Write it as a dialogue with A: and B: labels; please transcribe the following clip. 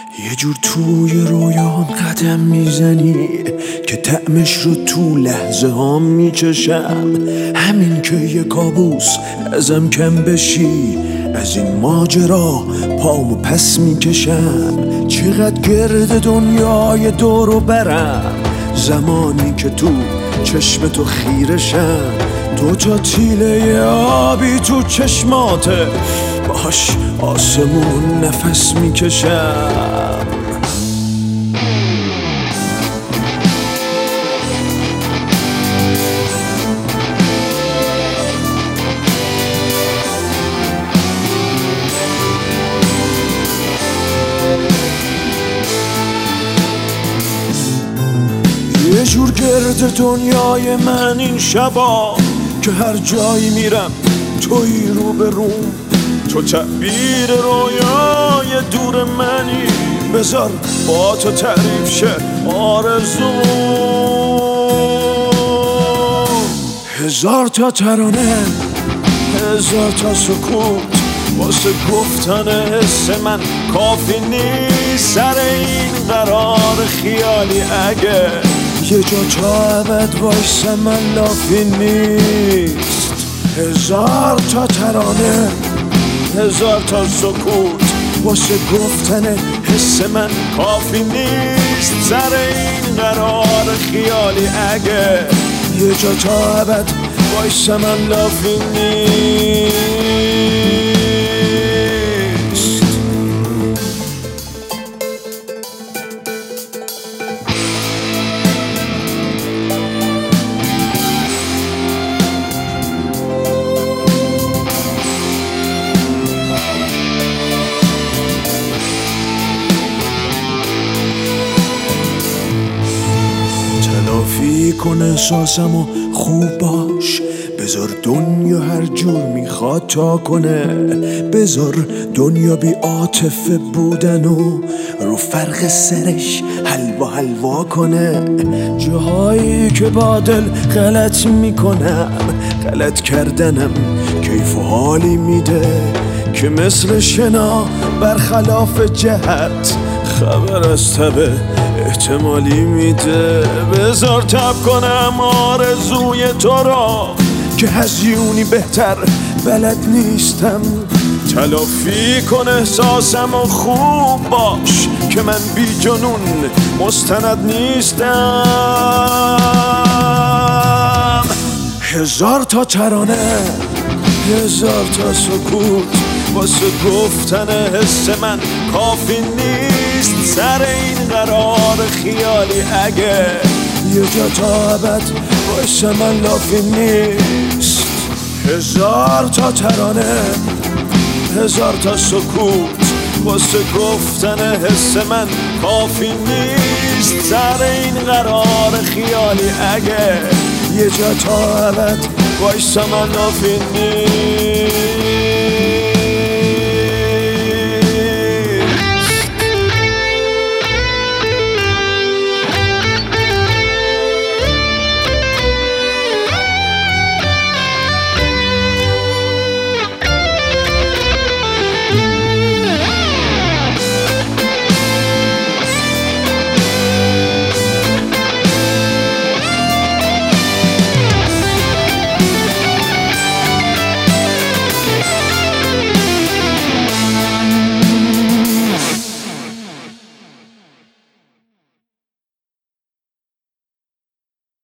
A: یه جور توی رویام قدم میزنی که طعمش رو تو لحظه ها میچشم. همین که یه کابوس ازم کم بشی، از این ماجرا پامو پس میکشم. چقدر گرد دنیای دورو برم، زمانی که تو چشم تو خیرشم. دو تا تیله آبی تو چشماته، باش آسمون نفس میکشم. یه جور گرد دنیای من این شبا، که هر جایی میرم توی رو به روم. تو تعبیر رویای دور منی، بذار با تو تعریف شه آرزو. هزار تا ترانه، هزار تا سکوت، واسه گفتن حس من کافی نیست. سر این قرار خیالی اگه یه جا تا ابد وایسه من لافی نیست. هزار تا ترانه، هزار تا سکوت، واسه گفتن حس من کافی نیست. سر این قرار خیالی اگه یه جا تا ابد وایسه من لافی نیست. تلافی کن احساسم و خوب باش، بذار دنیا هر جور میخواد تا کنه. بذار دنیا بی عاطفه بودن و رو فرق سرش حلوا حلوا کنه. جاهایی که با دل غلط میکنم، غلط کردنم کیف و حالی میده، که مثل شنا برخلاف جهت خبر از تب احتمالی میده. بذار تب کنم آرزوی تو را، که هزیونی بهتر بلد نیستم. تلافی کن احساسم و خوب باش، که من بی جنون مستند نیستم. هزار تا ترانه، هزار تا سکوت، واسه گفتن حس من کافی نیست. سر این قرار خیالی اگه یه جا تا ابد وایسه من لافی نیست. هزار تا ترانه، هزار تا سکوت، واسه گفتن حس من کافی نیست. سر این قرار خیالی اگه یه جا تا ابد وایسه من لافی نیست.